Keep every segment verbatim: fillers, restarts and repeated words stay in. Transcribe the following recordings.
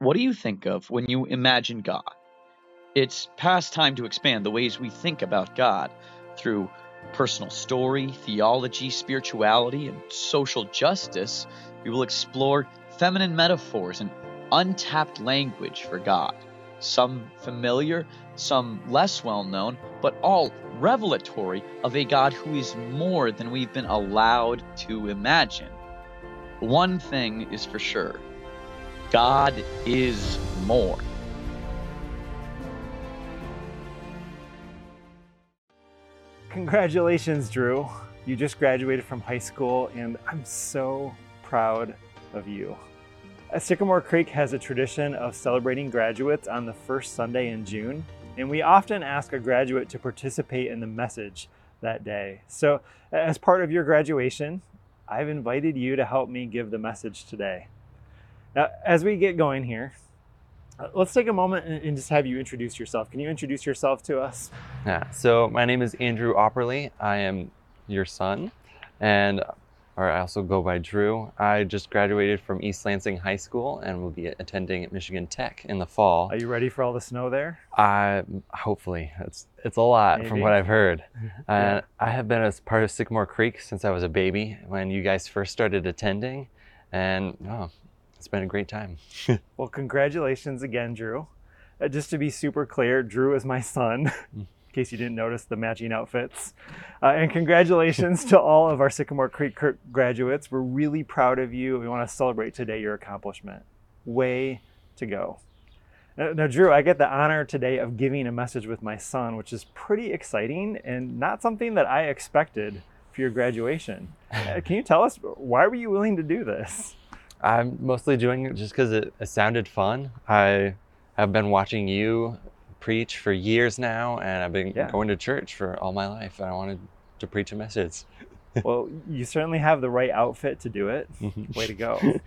What do you think of when you imagine God? It's past time to expand the ways we think about God through personal story, theology, spirituality, and social justice. We will explore feminine metaphors and untapped language for God. Some familiar, some less well known, but all revelatory of a God who is more than we've been allowed to imagine. One thing is for sure: God is more. Congratulations, Drew. You just graduated from high school, and I'm so proud of you. Sycamore Creek has a tradition of celebrating graduates on the first Sunday in June, and we often ask a graduate to participate in the message that day. So, as part of your graduation, I've invited you to help me give the message today. Now, as we get going here, let's take a moment and just have you introduce yourself. Can you introduce yourself to us? Yeah, so my name is Andrew Opperly. I am your son, and or I also go by Drew. I just graduated from East Lansing High School and will be attending Michigan Tech in the fall. Are you ready for all the snow there? I hopefully it's it's a lot Maybe. From what I've heard. Yeah. Uh, I have been a part of Sycamore Creek since I was a baby when you guys first started attending, and oh, it's been a great time. Well, congratulations again, Drew. Uh, just to be super clear, Drew is my son, in case you didn't notice the matching outfits. Uh, and congratulations to all of our Sycamore Creek graduates. We're really proud of you. We want to celebrate today your accomplishment. Way to go. Now, now, Drew, I get the honor today of giving a message with my son, which is pretty exciting and not something that I expected for your graduation. Uh, can you tell us, why were you willing to do this? I'm mostly doing it just because it, it sounded fun. I have been watching you preach for years now, and I've been Yeah. going to church for all my life, and I wanted to preach a message. Well, you certainly have the right outfit to do it. Way to go.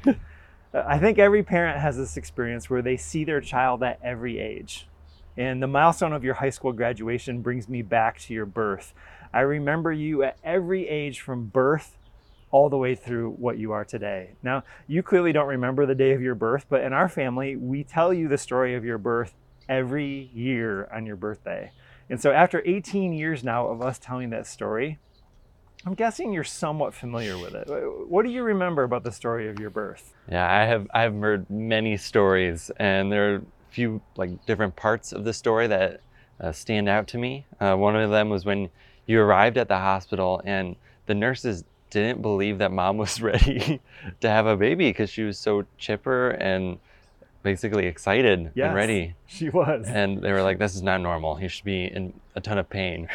I think every parent has this experience where they see their child at every age. And the milestone of your high school graduation brings me back to your birth. I remember you at every age from birth all the way through what you are today. Now, you clearly don't remember the day of your birth, but in our family, we tell you the story of your birth every year on your birthday. And so after eighteen years now of us telling that story, I'm guessing you're somewhat familiar with it. What do you remember about the story of your birth? Yeah, I have I've heard many stories, and there are a few like different parts of the story that uh, stand out to me. Uh, one of them was when you arrived at the hospital, and the nurses didn't believe that mom was ready to have a baby because she was so chipper and basically excited Yes, and ready. She was. And they were like, this is not normal. He should be in a ton of pain.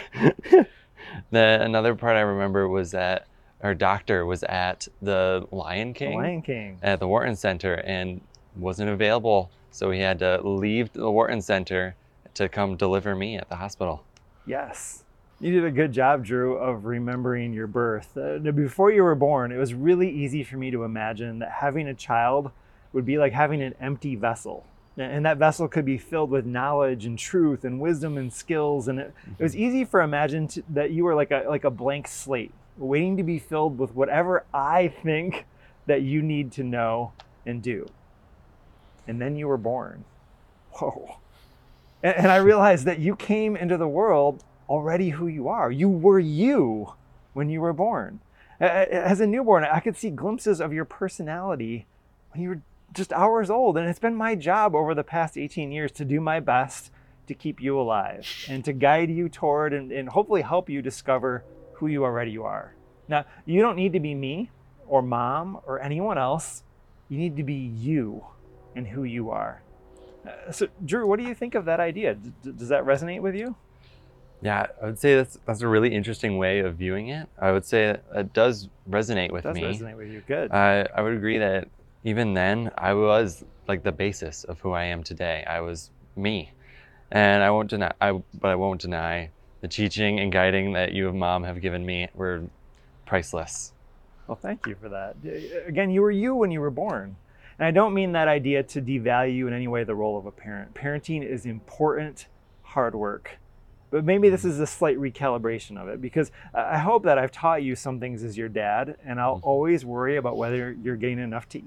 The another part I remember was that our doctor was at the Lion King, The Lion King. at the Wharton Center and wasn't available. So he had to leave the Wharton Center to come deliver me at the hospital. Yes. You did a good job, Drew, of remembering your birth. Uh, before you were born, it was really easy for me to imagine that having a child would be like having an empty vessel. And that vessel could be filled with knowledge and truth and wisdom and skills. And it, it was easy for imagine to, that you were like a, like a blank slate, waiting to be filled with whatever I think that you need to know and do. And then you were born. Whoa. And, and I realized that you came into the world already who you are. You were you when you were born. As a newborn, I could see glimpses of your personality when you were just hours old. And it's been my job over the past eighteen years to do my best to keep you alive and to guide you toward and, and hopefully help you discover who you already are. Now, you don't need to be me or mom or anyone else. You need to be you and who you are. Uh, so, Drew, what do you think of that idea? D- does that resonate with you? Yeah, I would say that's that's a really interesting way of viewing it. I would say it, it does resonate with It does me. resonate with you. Good. I I would agree that even then I was like the basis of who I am today. I was me, and I won't deny. I but I won't deny the teaching and guiding that you and Mom have given me were priceless. Well, thank you for that. Again, you were you when you were born. And I don't mean that idea to devalue in any way the role of a parent. Parenting is important, hard work. But maybe this is a slight recalibration of it, because I hope that I've taught you some things as your dad, and I'll always worry about whether you're getting enough to eat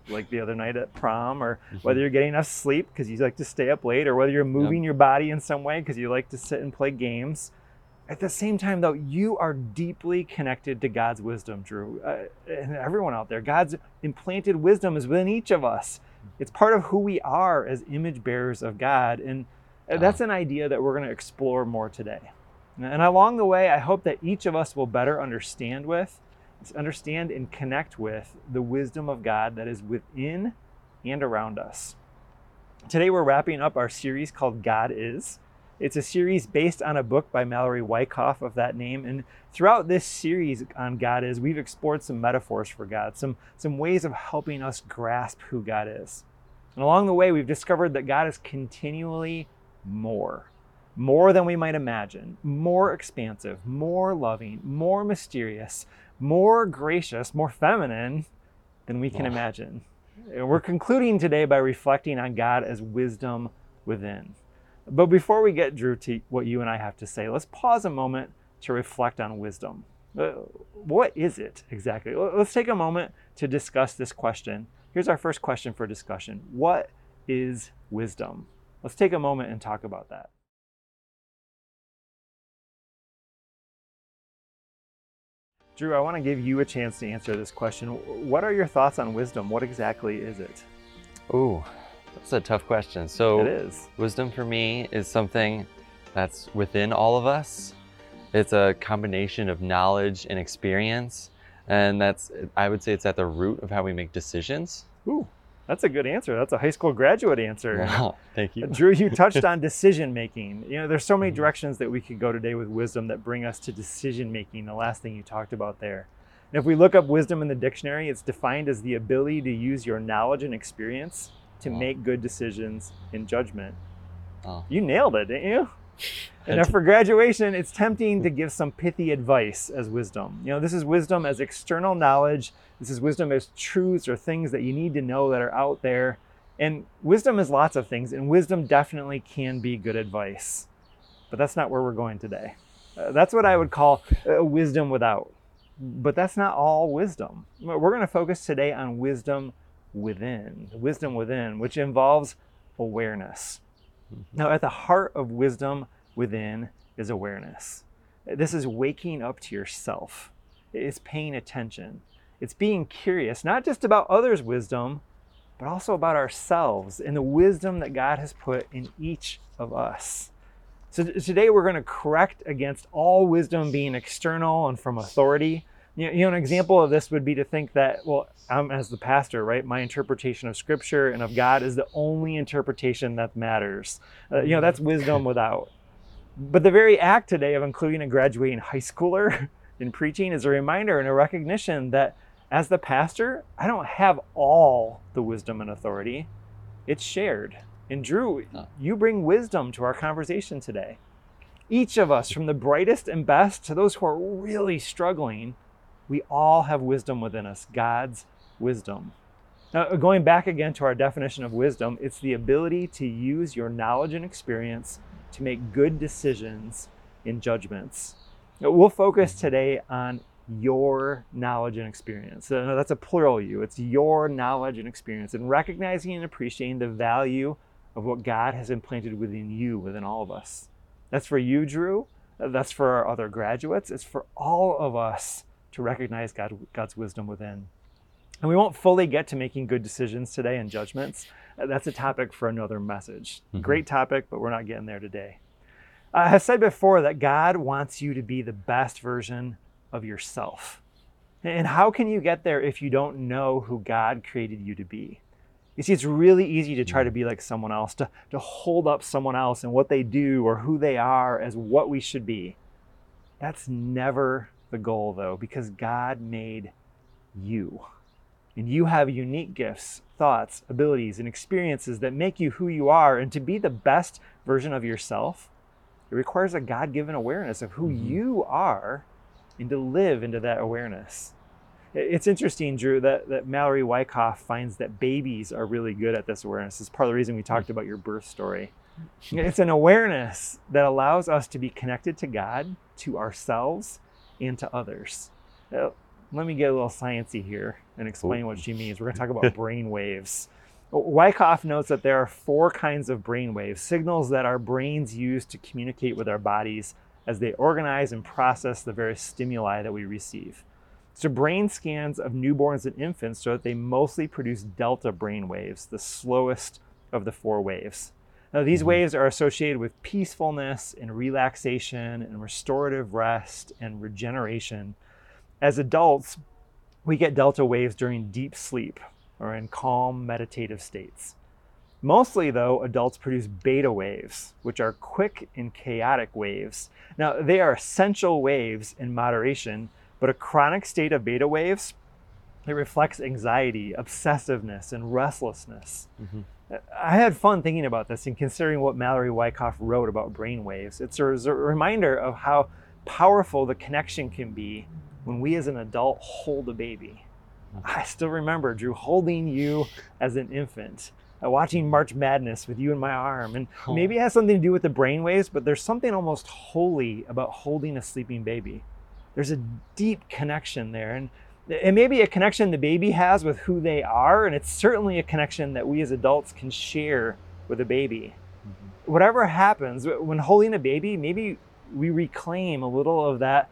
like the other night at prom, or whether you're getting enough sleep because you like to stay up late, or whether you're moving yep. your body in some way because you like to sit and play games. At the same time, though, you are deeply connected to God's wisdom, Drew, uh, and everyone out there. God's implanted wisdom is within each of us. It's part of who we are as image bearers of God, and that's an idea that we're going to explore more today. And along the way, I hope that each of us will better understand with, understand and connect with the wisdom of God that is within and around us. Today, we're wrapping up our series called God Is. It's a series based on a book by Mallory Wyckoff of that name. And throughout this series on God Is, we've explored some metaphors for God, some, some ways of helping us grasp who God is. And along the way, we've discovered that God is continually more, more than we might imagine, more expansive, more loving, more mysterious, more gracious, more feminine than we can wow. imagine. And we're concluding today by reflecting on God as wisdom within. But before we get, Drew, to what you and I have to say, let's pause a moment to reflect on wisdom. Uh, what is it exactly? Let's take a moment to discuss this question. Here's our first question for discussion. What is wisdom? Let's take a moment and talk about that. Drew, I want to give you a chance to answer this question. What are your thoughts on wisdom? What exactly is it? Ooh. That's a tough question. So it is. Wisdom for me is something that's within all of us. It's a combination of knowledge and experience. And that's, I would say it's at the root of how we make decisions. Ooh, that's a good answer. That's a high school graduate answer. Wow, thank you. Drew, you touched on decision making. You know, there's so many directions that we could go today with wisdom that bring us to decision making, the last thing you talked about there. And if we look up wisdom in the dictionary, it's defined as the ability to use your knowledge and experience to make good decisions in judgment. Oh. You nailed it, didn't you? And for graduation, it's tempting to give some pithy advice as wisdom. You know, this is wisdom as external knowledge. This is wisdom as truths or things that you need to know that are out there. And wisdom is lots of things, and wisdom definitely can be good advice. But that's not where we're going today. Uh, that's what I would call uh, wisdom without. But that's not all wisdom. We're going to focus today on wisdom within, wisdom within, which involves awareness. Now, at the heart of wisdom within is awareness. This is waking up to yourself. It's paying attention. It's being curious, not just about others' wisdom, but also about ourselves and the wisdom that God has put in each of us. So today we're going to correct against all wisdom being external and from authority. You know, an example of this would be to think that, well, I'm as the pastor, right? My interpretation of Scripture and of God is the only interpretation that matters. Uh, you know, that's wisdom without. But the very act today of including a graduating high schooler in preaching is a reminder and a recognition that as the pastor, I don't have all the wisdom and authority. It's shared. And Drew, you bring wisdom to our conversation today. Each of us, from the brightest and best to those who are really struggling, we all have wisdom within us, God's wisdom. Now, going back again to our definition of wisdom, it's the ability to use your knowledge and experience to make good decisions in judgments. Now, we'll focus today on your knowledge and experience. So that's a plural you. It's your knowledge and experience, and recognizing and appreciating the value of what God has implanted within you, within all of us. That's for you, Drew. That's for our other graduates. It's for all of us to recognize God, God's wisdom within. And we won't fully get to making good decisions today and judgments. That's a topic for another message. Mm-hmm. Great topic, but we're not getting there today. I have said before that God wants you to be the best version of yourself. And how can you get there if you don't know who God created you to be? You see, it's really easy to try to be like someone else, to, to hold up someone else and what they do or who they are as what we should be. That's never the goal, though, because God made you. And you have unique gifts, thoughts, abilities, and experiences that make you who you are. And to be the best version of yourself, it requires a God-given awareness of who mm-hmm. you are and to live into that awareness. It's interesting, Drew, that, that Mallory Wyckoff finds that babies are really good at this awareness. It's part of the reason we talked about your birth story. It's an awareness that allows us to be connected to God, to ourselves, and to others. Let me get a little sciencey here and explain what she means. We're going to talk about brain waves. Wyckoff notes that there are four kinds of brain waves, signals that our brains use to communicate with our bodies as they organize and process the various stimuli that we receive. So brain scans of newborns and infants show that they mostly produce delta brain waves, the slowest of the four waves. Now, these mm-hmm. waves are associated with peacefulness and relaxation and restorative rest and regeneration. As adults, we get delta waves during deep sleep or in calm meditative states. Mostly, though, adults produce beta waves, which are quick and chaotic waves. Now, they are essential waves in moderation, but a chronic state of beta waves, it reflects anxiety, obsessiveness, and restlessness. Mm-hmm. I had fun thinking about this and considering what Mallory Wyckoff wrote about brain waves. It's a, a reminder of how powerful the connection can be when we as an adult hold a baby. I still remember, Drew, holding you as an infant, uh, watching March Madness with you in my arm. And oh. maybe it has something to do with the brain waves, but there's something almost holy about holding a sleeping baby. There's a deep connection there. And it may be a connection the baby has with who they are, and it's certainly a connection that we as adults can share with a baby. Mm-hmm. Whatever happens, when holding a baby, maybe we reclaim a little of that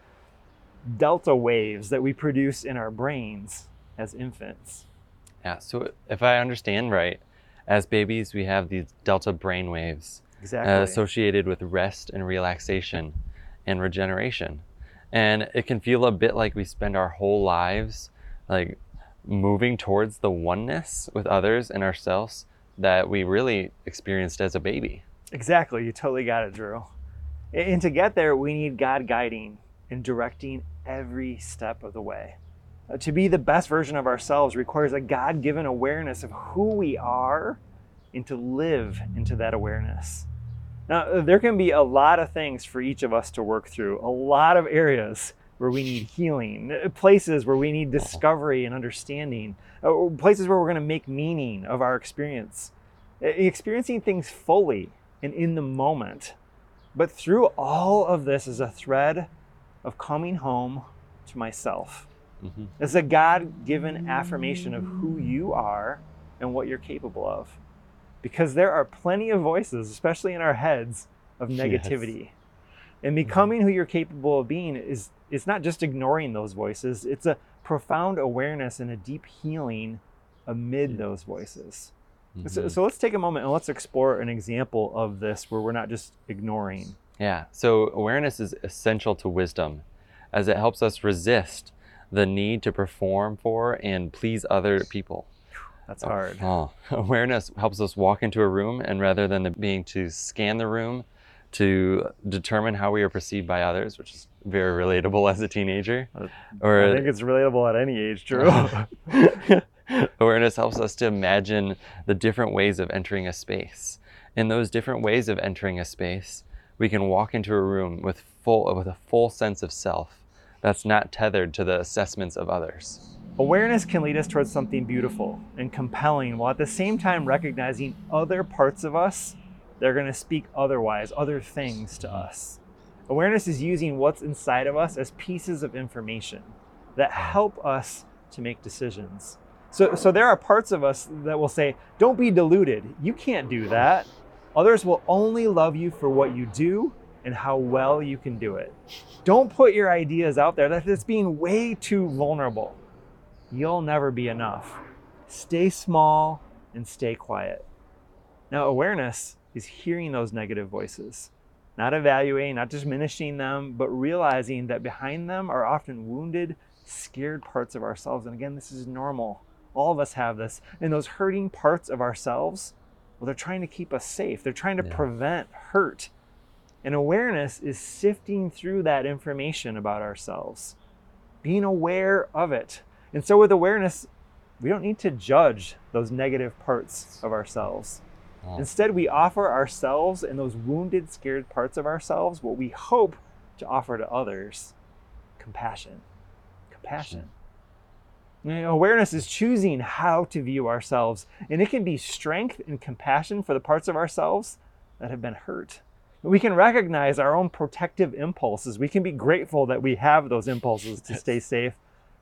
delta waves that we produce in our brains as infants. Yeah, so if I understand right, as babies, we have these delta brain waves exactly. uh, associated with rest and relaxation and regeneration. And it can feel a bit like we spend our whole lives like moving towards the oneness with others and ourselves that we really experienced as a baby. Exactly, you totally got it, Drew. And to get there, we need God guiding and directing every step of the way. Uh, to be the best version of ourselves requires a God-given awareness of who we are and to live into that awareness. Now, there can be a lot of things for each of us to work through, a lot of areas where we need healing, places where we need discovery and understanding, uh, places where we're going to make meaning of our experience, experiencing things fully and in the moment. But through all of this is a thread of coming home to myself. Mm-hmm. It's a God-given affirmation of who you are and what you're capable of. Because there are plenty of voices, especially in our heads, of negativity. Yes. And becoming who you're capable of being is, is not just ignoring those voices, it's a profound awareness and a deep healing amid yes. those voices. Mm-hmm. So, so let's take a moment and let's explore an example of this where we're not just ignoring. Yeah, so awareness is essential to wisdom as it helps us resist the need to perform for and please other people. That's hard. Oh, awareness helps us walk into a room, and rather than the being to scan the room to determine how we are perceived by others, which is very relatable as a teenager. Or I think it's relatable at any age, Drew. Awareness helps us to imagine the different ways of entering a space. In those different ways of entering a space, we can walk into a room with full with a full sense of self that's not tethered to the assessments of others. Awareness can lead us towards something beautiful and compelling, while at the same time recognizing other parts of us that are going to speak otherwise, other things to us. Awareness is using what's inside of us as pieces of information that help us to make decisions. So, so there are parts of us that will say, don't be deluded. You can't do that. Others will only love you for what you do and how well you can do it. Don't put your ideas out there. That's being way too vulnerable. You'll never be enough. Stay small and stay quiet. Now, awareness is hearing those negative voices, not evaluating, not diminishing them, but realizing that behind them are often wounded, scared parts of ourselves. And again, this is normal. All of us have this. And those hurting parts of ourselves, well, they're trying to keep us safe. They're trying to yeah. prevent hurt. And awareness is sifting through that information about ourselves, being aware of it. And so with awareness, we don't need to judge those negative parts of ourselves. Oh. Instead, we offer ourselves and those wounded, scared parts of ourselves what we hope to offer to others: compassion. Compassion. You know, awareness is choosing how to view ourselves, and it can be strength and compassion for the parts of ourselves that have been hurt. We can recognize our own protective impulses. We can be grateful that we have those impulses to stay safe.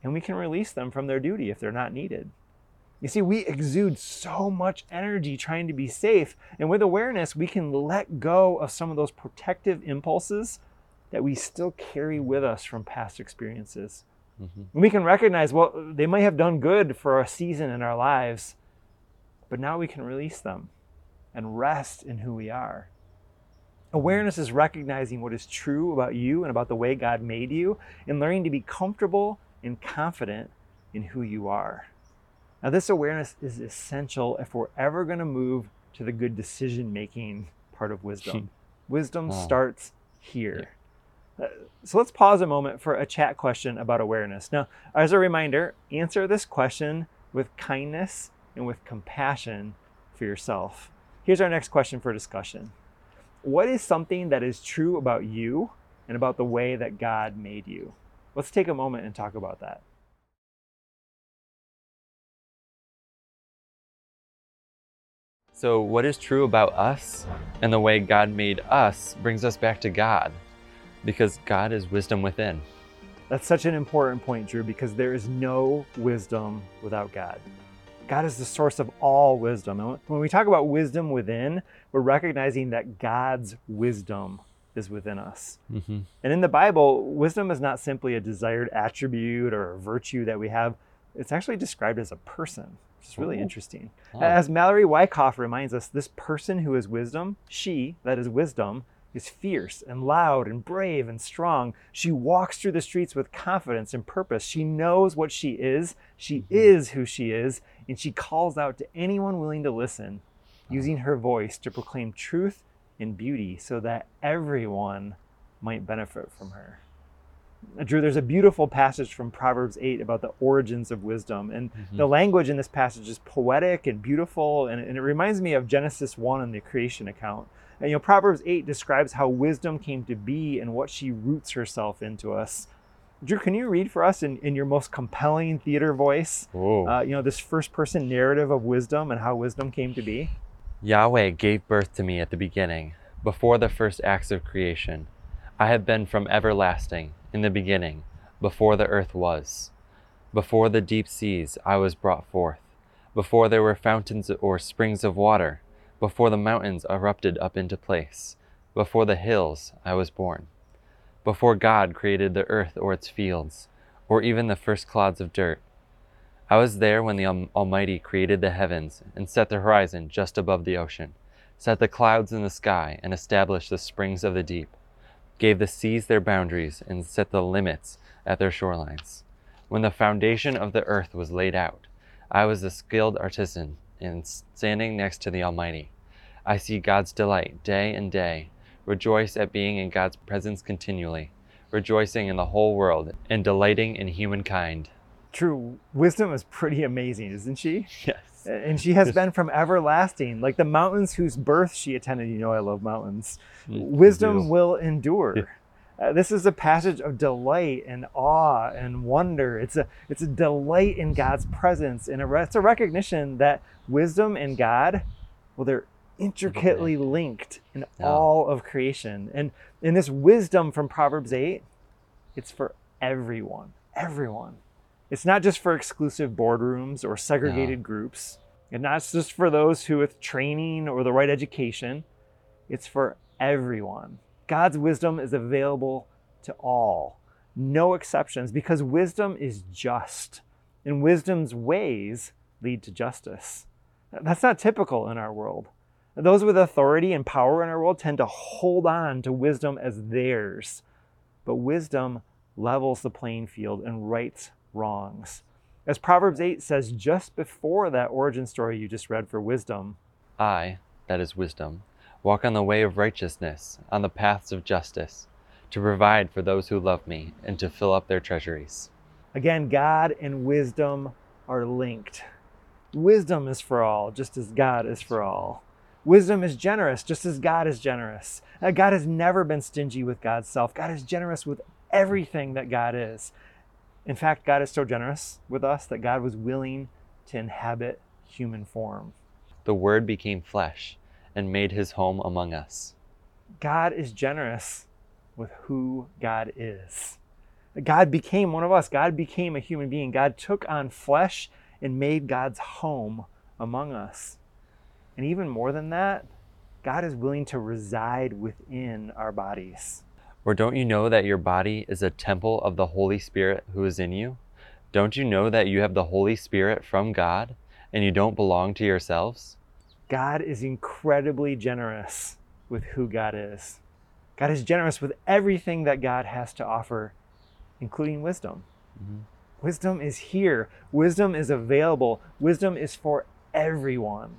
and we can release them from their duty if they're not needed. You see, we exude so much energy trying to be safe, and with awareness, we can let go of some of those protective impulses that we still carry with us from past experiences. Mm-hmm. And we can recognize, well, they might have done good for a season in our lives, but now we can release them and rest in who we are. Awareness is recognizing what is true about you and about the way God made you, and learning to be comfortable and confident in who you are. Now, this awareness is essential if we're ever going to move to the good decision-making part of wisdom. Wisdom wow. starts here. Uh, so let's pause a moment for a chat question about awareness. Now, as a reminder, answer this question with kindness and with compassion for yourself. Here's our next question for discussion. What is something that is true about you and about the way that God made you? Let's take a moment and talk about that. So what is true about us and the way God made us brings us back to God, because God is wisdom within. That's such an important point, Drew, because there is no wisdom without God. God is the source of all wisdom. And when we talk about wisdom within, we're recognizing that God's wisdom is within us. Mm-hmm. And in the Bible, wisdom is not simply a desired attribute or a virtue that we have. It's actually described as a person, which is really Ooh. interesting. Oh. As Mallory Wyckoff reminds us, this person who is wisdom, she, that is wisdom, is fierce and loud and brave and strong. She walks through the streets with confidence and purpose. She knows what she is. She mm-hmm. is who she is. And she calls out to anyone willing to listen, using her voice to proclaim truth and beauty so that everyone might benefit from her. Drew, there's a beautiful passage from Proverbs eight about the origins of wisdom. And mm-hmm. the language in this passage is poetic and beautiful. And, and it reminds me of Genesis one in the creation account. And, you know, Proverbs eight describes how wisdom came to be and what she roots herself into us. Drew, can you read for us in, in your most compelling theater voice, uh, you know, this first person narrative of wisdom and how wisdom came to be? Yahweh gave birth to me at the beginning, before the first acts of creation. I have been from everlasting, in the beginning, before the earth was. Before the deep seas I was brought forth, before there were fountains or springs of water, before the mountains erupted up into place, before the hills I was born. Before God created the earth or its fields, or even the first clods of dirt. I was there when the Almighty created the heavens and set the horizon just above the ocean, set the clouds in the sky and established the springs of the deep, gave the seas their boundaries and set the limits at their shorelines. When the foundation of the earth was laid out, I was a skilled artisan and standing next to the Almighty. I see God's delight day and day, rejoice at being in God's presence continually, rejoicing in the whole world and delighting in humankind. True. Wisdom is pretty amazing, isn't she? Yes. And she has been from everlasting, like the mountains whose birth she attended. You know, I love mountains. Wisdom will endure. Yeah. Uh, this is a passage of delight and awe and wonder. It's a it's a delight in God's presence, and a, it's a recognition that wisdom and God, well, they're intricately linked in yeah. all of creation. And in this wisdom from Proverbs eight, it's for everyone, everyone. It's not just for exclusive boardrooms or segregated yeah. groups. And not just for those who with training or the right education. It's for everyone. God's wisdom is available to all, no exceptions, because wisdom is just, and wisdom's ways lead to justice. That's not typical in our world. Those with authority and power in our world tend to hold on to wisdom as theirs. But wisdom levels the playing field and rights wrongs. As Proverbs eight says just before that origin story you just read for wisdom, I, that is wisdom, walk on the way of righteousness, on the paths of justice, to provide for those who love me and to fill up their treasuries. Again, God and wisdom are linked. Wisdom is for all, just as God is for all. Wisdom is generous, just as God is generous. Uh, God has never been stingy with God's self. God is generous with everything that God is. In fact, God is so generous with us that God was willing to inhabit human form. The Word became flesh and made his home among us. God is generous with who God is. God became one of us. God became a human being. God took on flesh and made God's home among us. And even more than that, God is willing to reside within our bodies. Or don't you know that your body is a temple of the Holy Spirit who is in you? Don't you know that you have the Holy Spirit from God and you don't belong to yourselves? God is incredibly generous with who God is. God is generous with everything that God has to offer, including wisdom. Mm-hmm. Wisdom is here. Wisdom is available. Wisdom is for everyone.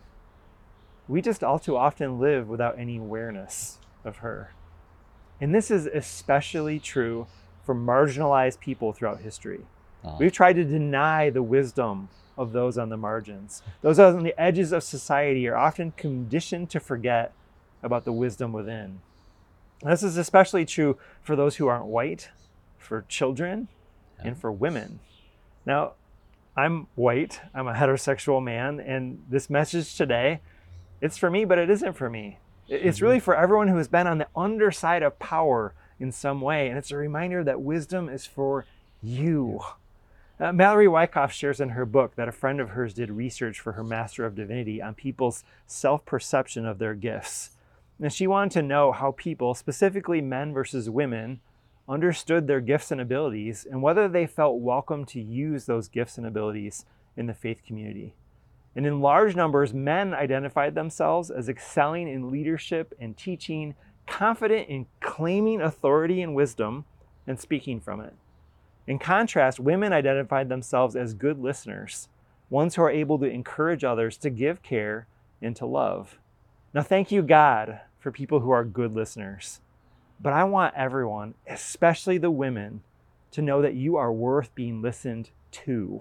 We just all too often live without any awareness of her. And this is especially true for marginalized people throughout history. Oh. We've tried to deny the wisdom of those on the margins. Those on the edges of society are often conditioned to forget about the wisdom within. And this is especially true for those who aren't white, for children, yeah. and for women. Now, I'm white, I'm a heterosexual man, and this message today, it's for me, but it isn't for me. It's really for everyone who has been on the underside of power in some way. And it's a reminder that wisdom is for you. Uh, Mallory Wyckoff shares in her book that a friend of hers did research for her Master of Divinity on people's self-perception of their gifts. And she wanted to know how people, specifically men versus women, understood their gifts and abilities and whether they felt welcome to use those gifts and abilities in the faith community. And in large numbers, men identified themselves as excelling in leadership and teaching, confident in claiming authority and wisdom and speaking from it. In contrast, women identified themselves as good listeners, ones who are able to encourage others, to give care, and to love. Now, thank you, God, for people who are good listeners. But I want everyone, especially the women, to know that you are worth being listened to.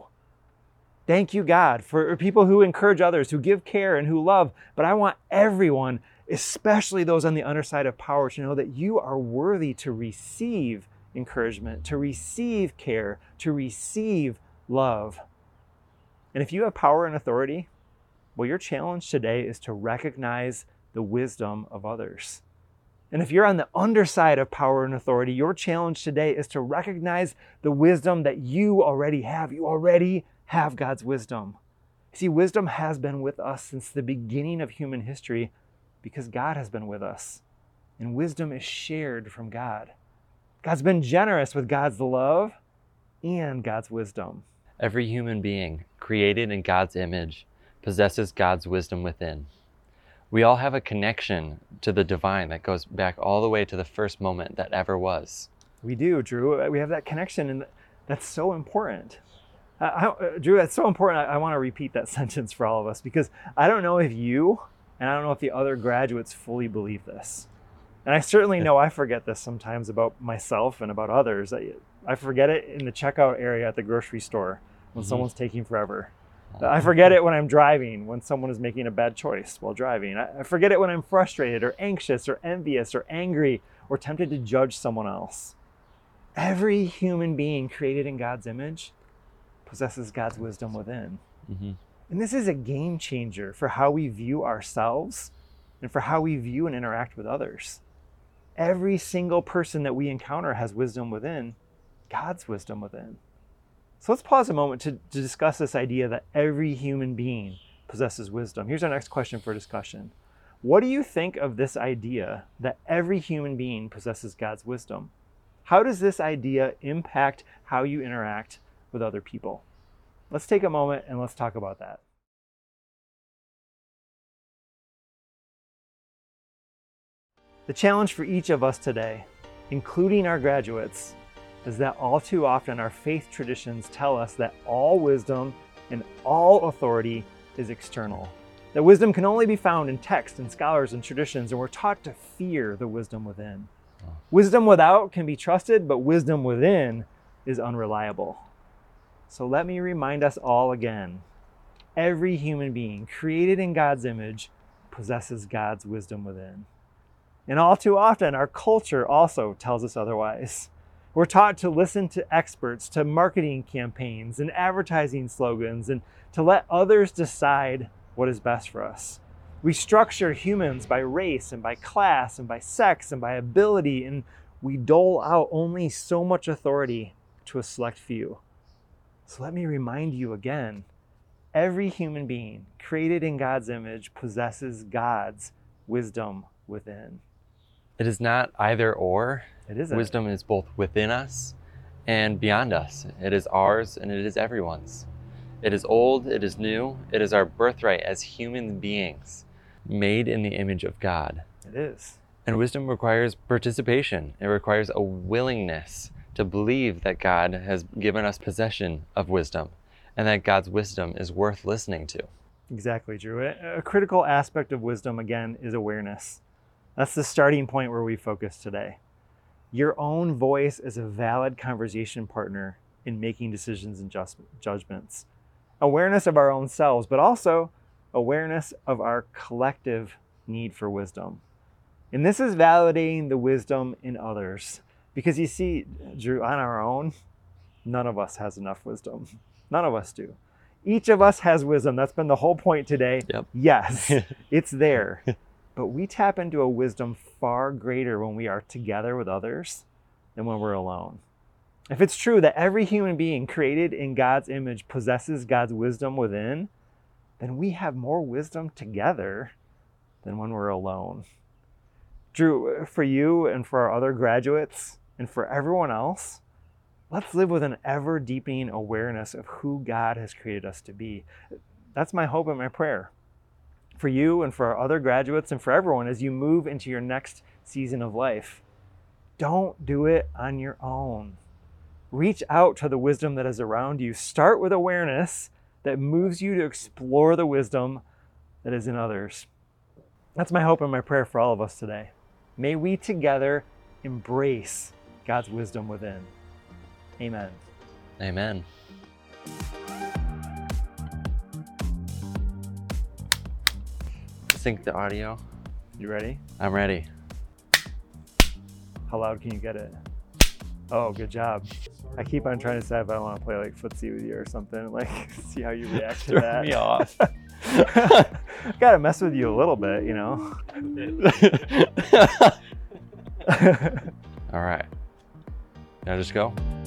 Thank you, God, for people who encourage others, who give care and who love. But I want everyone, especially those on the underside of power, to know that you are worthy to receive encouragement, to receive care, to receive love. And if you have power and authority, well, your challenge today is to recognize the wisdom of others. And if you're on the underside of power and authority, your challenge today is to recognize the wisdom that you already have. You already have God's wisdom. See, wisdom has been with us since the beginning of human history because God has been with us. And wisdom is shared from God. God's been generous with God's love and God's wisdom. Every human being created in God's image possesses God's wisdom within. We all have a connection to the divine that goes back all the way to the first moment that ever was. We do, Drew. We have that connection, and that's so important. Uh, I, uh, Drew, that's so important. I, I want to repeat that sentence for all of us because I don't know if you and I don't know if the other graduates fully believe this. And I certainly know I forget this sometimes about myself and about others. I, I forget it in the checkout area at the grocery store when mm-hmm. someone's taking forever. I forget it when I'm driving, when someone is making a bad choice while driving. I, I forget it when I'm frustrated or anxious or envious or angry or tempted to judge someone else. Every human being created in God's image possesses God's wisdom within. Mm-hmm. And this is a game changer for how we view ourselves and for how we view and interact with others. Every single person that we encounter has wisdom within, God's wisdom within. So let's pause a moment to, to discuss this idea that every human being possesses wisdom. Here's our next question for discussion. What do you think of this idea that every human being possesses God's wisdom? How does this idea impact how you interact with other people? Let's take a moment and let's talk about that. The challenge for each of us today, including our graduates, is that all too often our faith traditions tell us that all wisdom and all authority is external. That wisdom can only be found in text and scholars and traditions, and we're taught to fear the wisdom within. Oh. Wisdom without can be trusted, but wisdom within is unreliable. So let me remind us all again, every human being created in God's image possesses God's wisdom within. And all too often, our culture also tells us otherwise. We're taught to listen to experts, to marketing campaigns and advertising slogans, and to let others decide what is best for us. We structure humans by race and by class and by sex and by ability, and we dole out only so much authority to a select few. So let me remind you again, every human being created in God's image possesses God's wisdom within. It is not either or. It isn't. Wisdom is both within us and beyond us. It is ours and it is everyone's. It is old, it is new, it is our birthright as human beings, made in the image of God. It is. And wisdom requires participation. It requires a willingness to believe that God has given us possession of wisdom and that God's wisdom is worth listening to. Exactly, Drew. A critical aspect of wisdom, again, is awareness. That's the starting point where we focus today. Your own voice is a valid conversation partner in making decisions and just judgments. Awareness of our own selves, but also awareness of our collective need for wisdom. And this is validating the wisdom in others. Because you see, Drew, on our own, none of us has enough wisdom. None of us do. Each of us has wisdom. That's been the whole point today. Yep. Yes, it's there. But we tap into a wisdom far greater when we are together with others than when we're alone. If it's true that every human being created in God's image possesses God's wisdom within, then we have more wisdom together than when we're alone. Drew, for you and for our other graduates and for everyone else, let's live with an ever-deepening awareness of who God has created us to be. That's my hope and my prayer. For you and for our other graduates and for everyone as you move into your next season of life. Don't do it on your own. Reach out to the wisdom that is around you. Start with awareness that moves you to explore the wisdom that is in others. That's my hope and my prayer for all of us today. May we together embrace God's wisdom within. Amen. Amen. Sync the audio. You ready? I'm ready. How loud can you get it? Oh, good job. I keep on trying to decide if I want to play like footsie with you or something, like see how you react to Throw that. me off. Gotta mess with you a little bit, you know. All right. Now just go.